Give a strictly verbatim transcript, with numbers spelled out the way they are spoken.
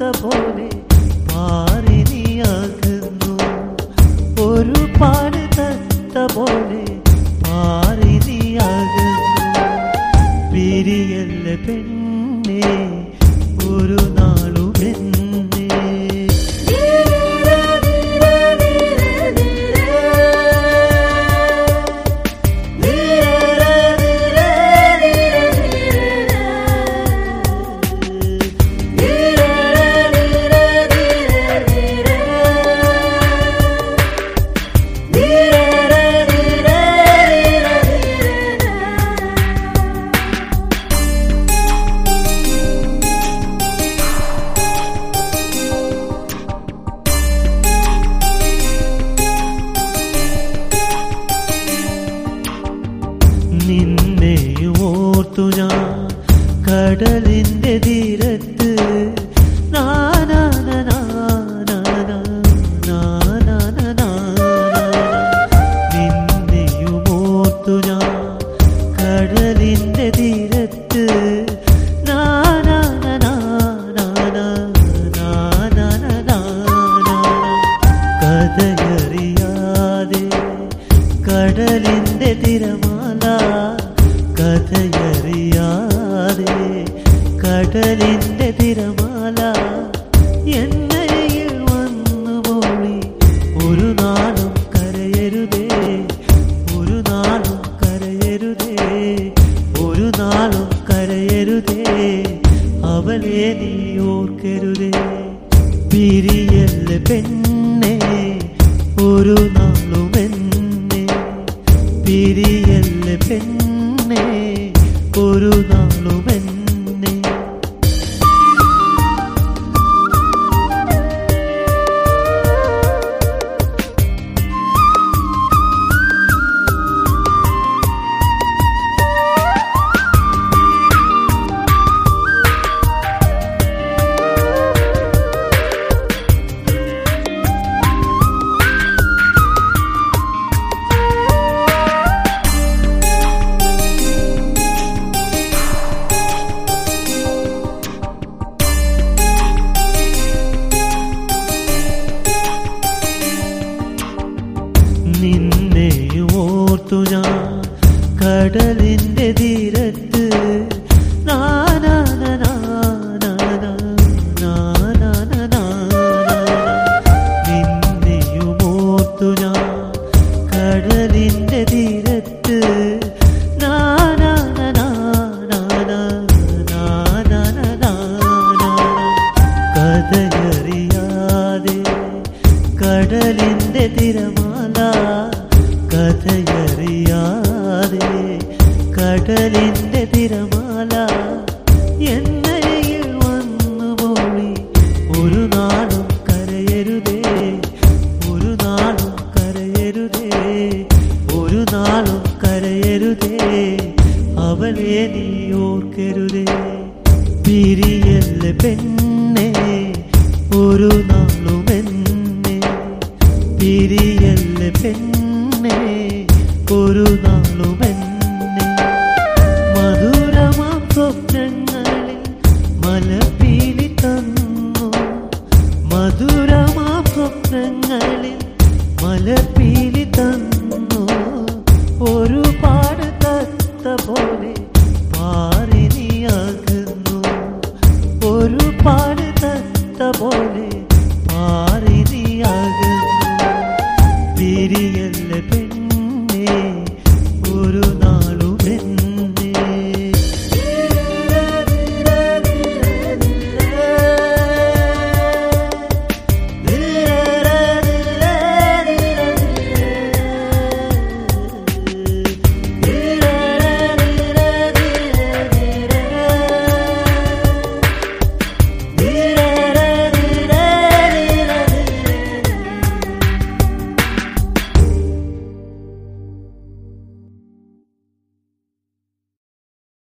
പോലെ പാറിനിയാകുന്നു. ഒരുപാട് തത്ത പോലെ പാറിനിയാകുന്നു. പിരിയല്ല പെണ്ണേ ഒരു നാളുമെന്നേ. നിന്നെയും ഓർത്തു ഞാൻ കടലിന്റെ തീരത്ത്. നിന്നെയും ഓർത്തു ഞാൻ കടലിന്റെ തീരത്ത്. കഥയറിയാതെ കടലിന്റെ തിരമാല, കഥയറിയാതെ കടലിന്റെ തിരമാല എന്നയിൽ വന്നു പോയി. ഒരു നാളും കരയരുതേ, ഒരു നാളും കരയരുതേ, ഒരു നാളും കരയരുതേ, അവളെ നീ ഓർക്കരുതേ. പിരിയല്ല പെണ്ണേ ഒരു നാളും എന്നെ. പിരിയല്ല പെണ്ണേ ഒരു നാളും എന്നെ. നിന്നെയും ഓർത്തു ഞാൻ കടലിന്റെ തീരത്ത്. നിന്നെയും ഓർത്തു ഞാൻ കടലിന്റെ തീരത്ത്. കഥയറിയാതെ കടലിന്റെ തിരമാല, കഥയറിയാതെ കടലിന്റെ തിരമാല എന്നയിൽ വന്നു പോയി. ഒരു നാളും കരയരുതേ, ഒരു നാളും കരയരുതേ, ഒരു നാളും കരയരുതേ, അവളെ നീ ഓർക്കരുതേ. പിരിയല്ല പെണ്ണേ ഒരു നാളും എന്നെ. പിരിയല്ല പെണ്ണേ ഒരു നാളും എന്നെ. മധുരമാം സ്വപ്നങ്ങളിൽ മലർപ്പീലി തന്നു. മധുരമാം സ്വപ്നങ്ങളിൽ മലർപ്പീലി തന്നു. ഒരുപാട് തത്ത പോലെ പാറിനിയാകുന്നു. ഒരുപാട് തത്ത പോലെ